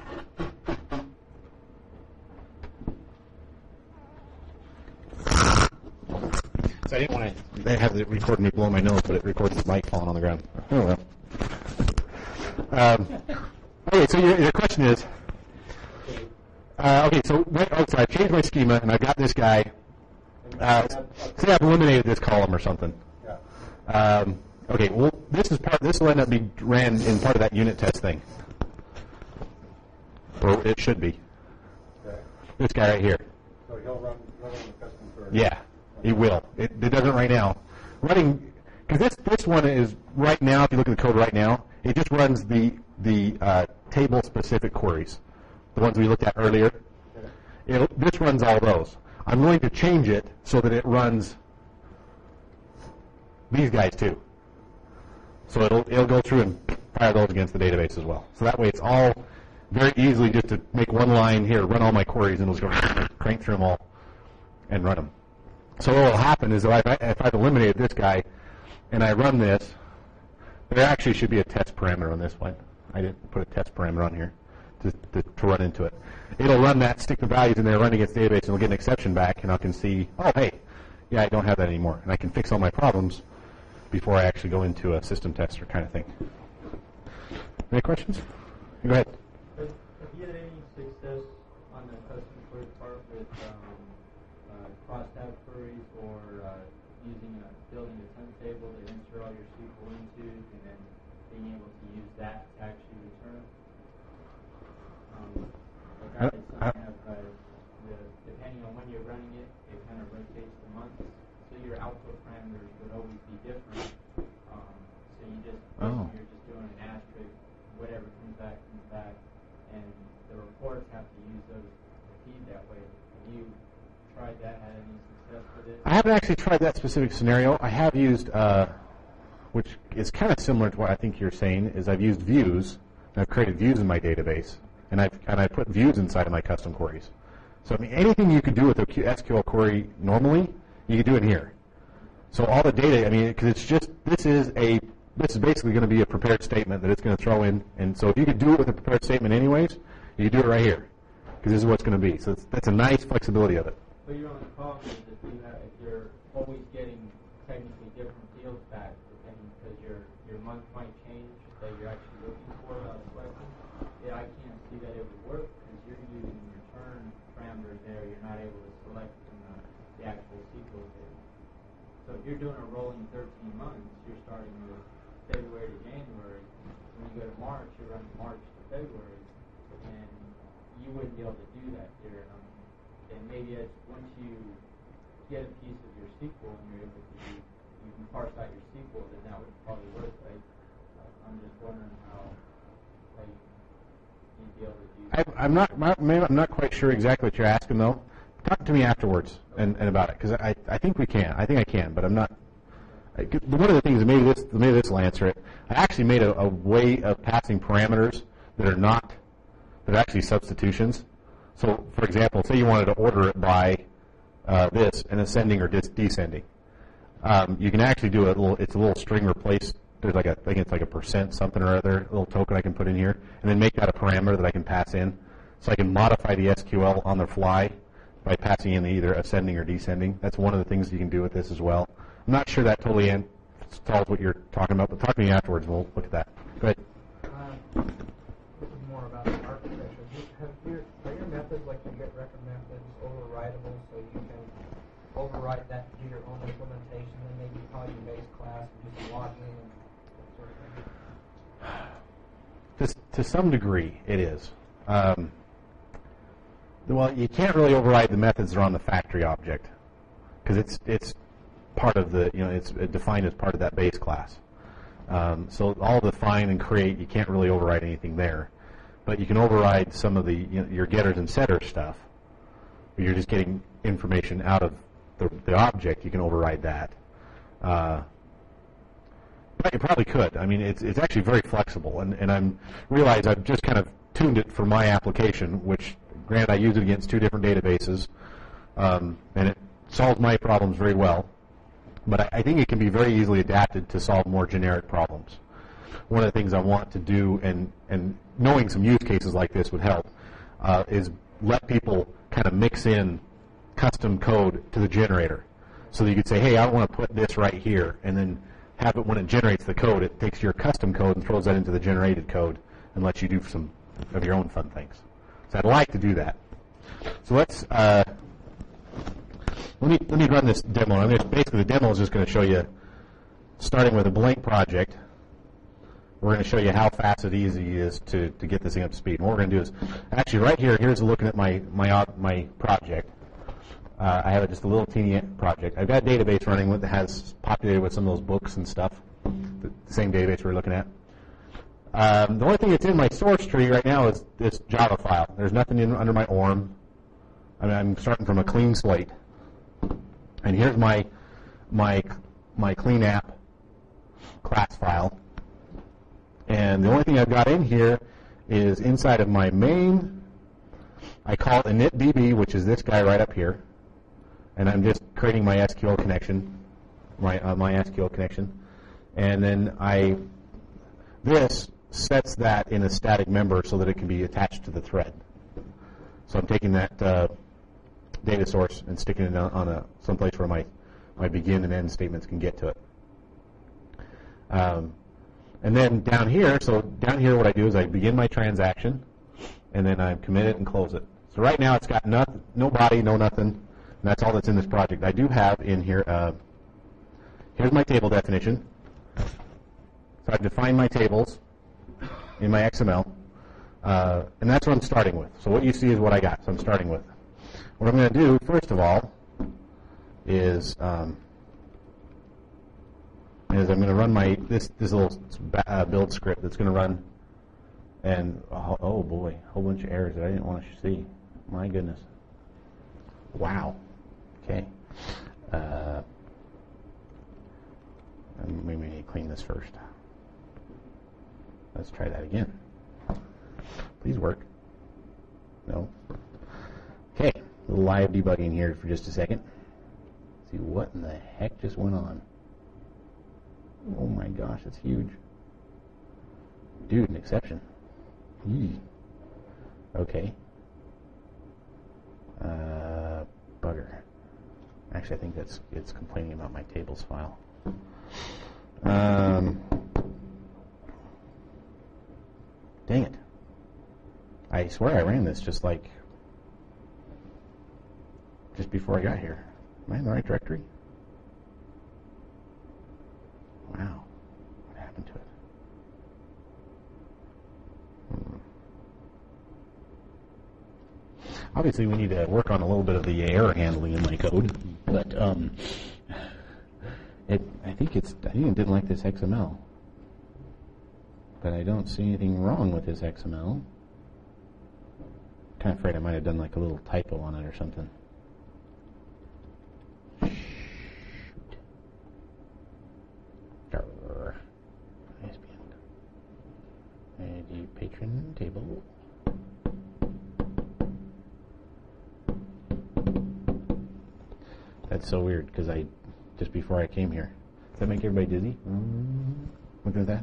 So I didn't want to have it record me blow my nose, but it records the mic falling on the ground. Oh, well. Okay, so your question is, so I've changed my schema, and I've got this guy. Say I've eliminated this column or something. Okay, well, this will end up being ran in part of that unit test thing. Or it should be. Okay. This guy right here. So he'll run the custom query. Yeah, it will. It doesn't right now. Running, because this one is right now, if you look at the code right now, it just runs the table-specific queries, the ones we looked at earlier. Okay. This runs all those. I'm going to change it so that it runs these guys too. So it'll go through and fire those against the database as well. So that way it's all very easily just to make one line here, run all my queries, and it'll just go crank through them all and run them. So what will happen is if I've eliminated this guy and I run this, there actually should be a test parameter on this one. I didn't put a test parameter on here to run into it. It'll run that, stick the values in there, run against the database, and it'll get an exception back, and I can see, oh, hey, yeah, I don't have that anymore, and I can fix all my problems before I actually go into a system tester kind of thing. Any questions? Go ahead. Have you had any success on the custom query part with cross-tab queries or building a temp table to insert all your SQL into and then being able to use that to actually return? Depending on when you're running it, it kind of rotates the months. So your output parameters would always be different. So you're just doing an asterisk, whatever comes back, and the reports have to use those to feed that way. Have you tried that? Had any success with it? I haven't actually tried that specific scenario. I have used, which is kind of similar to what I think you're saying, is I've used views, and I've created views in my database, and I put views inside of my custom queries. So I mean, anything you could do with a SQL query normally, you could do it here. So all the data, I mean, because it's just this is basically going to be a prepared statement that it's going to throw in, and so if you could do it with a prepared statement anyways, you could do it right here, because this is what it's going to be. So that's a nice flexibility of it. But your only problem is if you're always getting technically different fields back, depending because your month might change that you're actually looking for selecting. Yeah, I can't see that it would work because you're using return parameters there. You're not able to select from the actual SQL table. So if you're doing a rolling 13 months, you're starting with February to January. When you go to March, you're running March to February, and you wouldn't be able to do that here. And maybe once you get a piece of your SQL and you're able to you can parse out your SQL, then that would probably work. Right? I'm just wondering how you'd be able to do that. I'm not quite sure exactly what you're asking though. Talk to me afterwards and about it, because I think we can. I think I can, but I'm not. One of the things, maybe this will answer it. I actually made a way of passing parameters that are actually substitutions. So, for example, say you wanted to order it by this and ascending or descending. You can actually do it's a little string replace. There's I think it's like a percent something or other, a little token I can put in here, and then make that a parameter that I can pass in. So I can modify the SQL on the fly by passing in either ascending or descending. That's one of the things you can do with this as well. I'm not sure that totally solves what you're talking about, but talk to me afterwards and we'll look at that. Go ahead. This is more about architecture. Are your methods, like your get record methods, overridable so you can override that to do your own implementation and maybe call your base class and do some logging and that sort of thing? To some degree, it is. Well, you can't really override the methods that are on the factory object because it's part of the, it's defined as part of that base class. So all the find and create, you can't really override anything there. But you can override some of the, your getters and setters stuff. Where you're just getting information out of the object, you can override that. But you probably could. I mean, it's actually very flexible, and I realize I've just kind of tuned it for my application, which, granted, I use it against two different databases, and it solves my problems very well. But I think it can be very easily adapted to solve more generic problems. One of the things I want to do, and knowing some use cases like this would help, is let people kind of mix in custom code to the generator. So that you could say, hey, I want to put this right here, and then have it, when it generates the code, it takes your custom code and throws that into the generated code and lets you do some of your own fun things. So I'd like to do that. So let's let me run this demo. Basically, the demo is just going to show you, starting with a blank project, we're going to show you how fast and easy it is to get this thing up to speed. And what we're going to do is, actually right here, here's looking at my project. I have just a little teeny project. I've got a database running that has populated with some of those books and stuff, the same database we're looking at. The only thing that's in my source tree right now is this Java file. There's nothing under my ORM. I'm starting from a clean slate. And here's my clean app class file. And the only thing I've got in here is inside of my main, I call it initdb, which is this guy right up here. And I'm just creating my SQL connection, my SQL connection. And then this sets that in a static member so that it can be attached to the thread. So I'm taking that data source and sticking it on someplace where my my begin and end statements can get to it. And then down here, what I do is I begin my transaction, and then I commit it and close it. So right now it's got no body, no nothing, and that's all that's in this project. I do have in here, here's my table definition. So I've defined my tables in my XML, and that's what I'm starting with. So what you see is what I got, so I'm starting with. What I'm going to do, first of all, is I'm going to run this little build script that's going to run, and oh boy, a whole bunch of errors that I didn't want to see. My goodness. Wow. Okay. Maybe we need to clean this first. Let's try that again. Please work. No. Okay. A little live debugging here for just a second. See what in the heck just went on. Oh my gosh, that's huge. Dude, an exception. Yee. Okay. Bugger. Actually, I think it's complaining about my tables file. Dang it. I swear I ran this just before I got here. Am I in the right directory? Wow. What happened to it? Obviously, we need to work on a little bit of the error handling in my code, but I think it didn't like this XML. But I don't see anything wrong with this XML. Kind of afraid I might have done like a little typo on it or something. ISBN. Patron table. That's so weird because just before I came here. Does that make everybody dizzy? Look at that.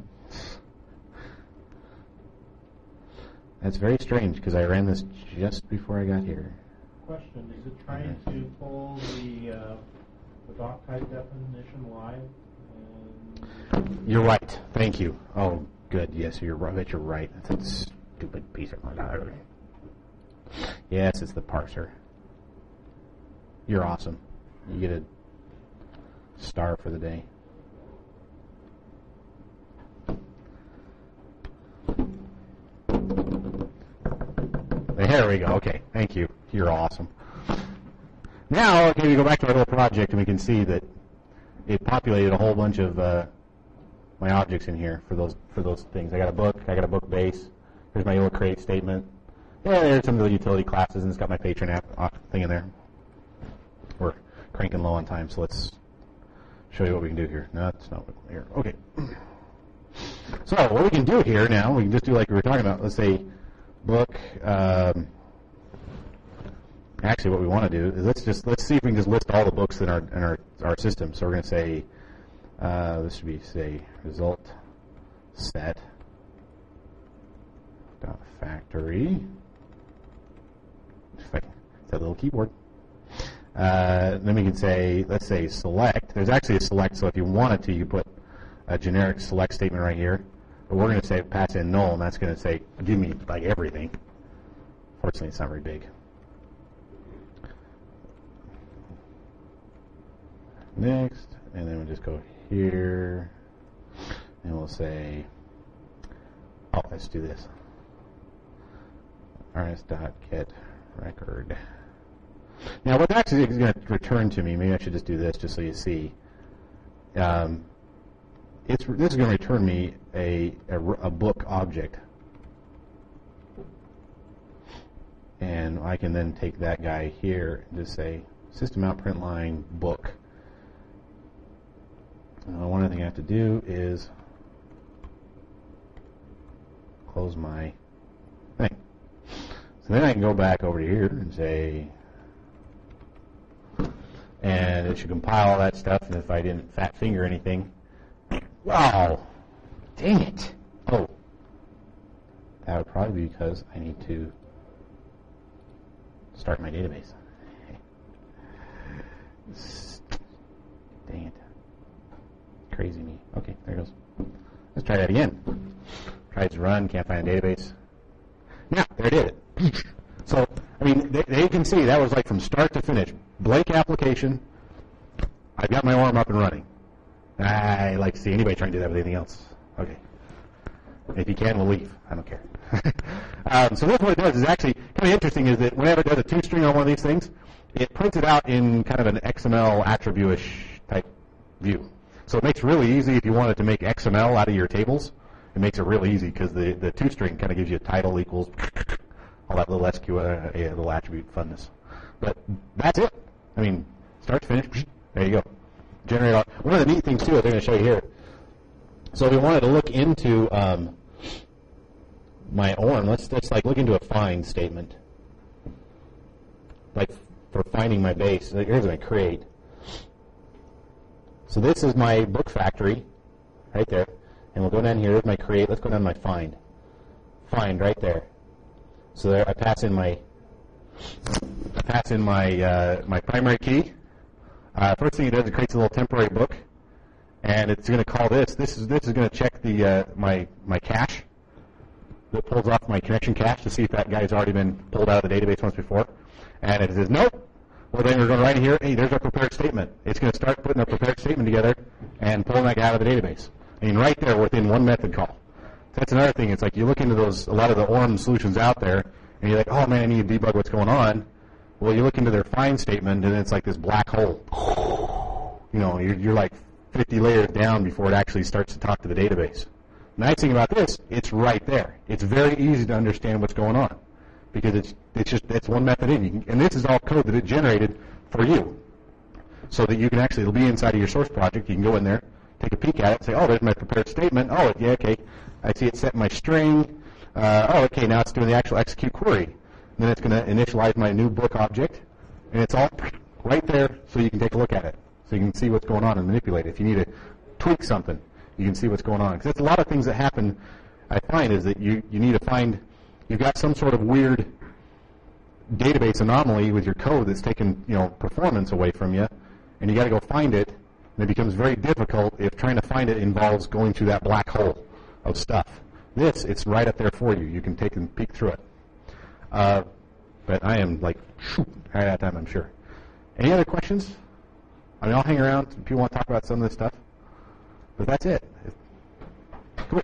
That's very strange because I ran this just before I got here. Question: is it trying to pull the doc type definition live? You're right. Thank you. Oh, good. Yes, you're right. I bet you're right. That's a stupid piece of my. Yes, it's the parser. You're awesome. You get a star for the day. There we go. Okay. Thank you. You're awesome. Now, okay, we go back to our little project, and we can see that it populated a whole bunch of my objects in here for those things. I got a book. I got a book base. Here's my little create statement. Yeah, there's some of the utility classes, and it's got my patron app thing in there. We're cranking low on time, so let's show you what we can do here. No, that's not what here. Okay. So what we can do here now, we can just do like we were talking about. Let's say book. Actually, what we want to do is let's see if we can just list all the books in our system. So we're going to say this should be result set dot factory. Is that little keyboard? Then we can say, let's say select. There's actually a select, so if you wanted to, you could put a generic select statement right here. But we're going to say pass in null, and that's going to say give me like everything. Fortunately, it's not very big. Next, and then we'll just go here, and we'll say, oh, let's do this. rs.get record. Now, what actually is going to return to me, maybe I should just do this just so you see. This is going to return me a book object. And I can then take that guy here and just say system out print line book. One other thing I have to do is close my thing. So then I can go back over here and say, and it should compile all that stuff, and if I didn't fat finger anything, wow, dang it. Oh, that would probably be because I need to start my database. Dang it. Crazy me. Okay, there it goes. Let's try that again. Tries to run, can't find a database. Now, there it is. So, I mean, they can see that was like from start to finish. Blank application. I've got my arm up and running. I like to see anybody trying to do that with anything else. Okay. If you can, we'll leave. I don't care. So this what it does is actually kind of interesting is that whenever it does a two-string on one of these things, it prints it out in kind of an XML attribute-ish type view. So it makes it really easy if you wanted to make XML out of your tables. It makes it really easy because the two-string kind of gives you a title equals all that little SQL, little attribute funness. But that's it. I mean, start to finish, there you go. Generate all. One of the neat things, too, that I'm going to show you here. So if we wanted to look into my ORM, let's like look into a find statement. Like for finding my base. Here's my create. So this is my book factory right there. And we'll go down here. There's my create. Let's go down to my find. Find right there. So there I pass in my my primary key. First thing it does, it creates a little temporary book, and it's going to call this. This is going to check the my cache. That pulls off my connection cache to see if that guy's already been pulled out of the database once before. And it says nope. Well, then we're going to write here. Hey, there's our prepared statement. It's going to start putting our prepared statement together and pulling that guy out of the database. I mean, right there within one method call. So that's another thing. It's like you look into a lot of the ORM solutions out there, and you're like, oh man, I need to debug what's going on. Well, you look into their find statement, and it's like this black hole. You know, you're like 50 layers down before it actually starts to talk to the database. The nice thing about this, it's right there. It's very easy to understand what's going on because it's one method in. And this is all code that it generated for you, so that you can actually, it'll be inside of your source project. You can go in there, take a peek at it, say, oh, there's my prepared statement. Oh, yeah, okay. I see it set my string. Oh, okay, now it's doing the actual execute query. And then it's going to initialize my new book object, and it's all right there so you can take a look at it. So you can see what's going on and manipulate it. If you need to tweak something, you can see what's going on. Because that's a lot of things that happen, I find, is that you need to find, you've got some sort of weird database anomaly with your code that's taking, performance away from you, and you got to go find it, and it becomes very difficult if trying to find it involves going through that black hole of stuff. It's right up there for you. You can take and peek through it. But I am like, right at time, I'm sure. Any other questions? I mean, I'll hang around if people want to talk about some of this stuff. But that's it. Cool.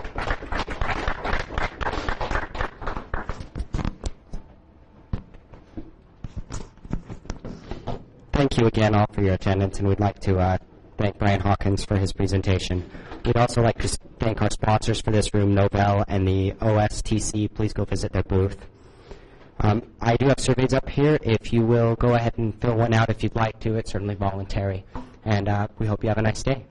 Thank you again all for your attendance, and we'd like to thank Brian Hawkins for his presentation. We'd also like to thank our sponsors for this room, Novell and the OSTC. Please go visit their booth. I do have surveys up here. If you will go ahead and fill one out if you'd like to. It's certainly voluntary. And we hope you have a nice day.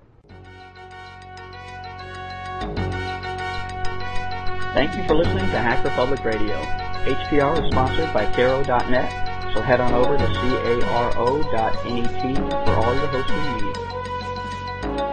Thank you for listening to Hacker Public Radio. HPR is sponsored by Caro.net, so head on over to caro.net for all your hosting needs.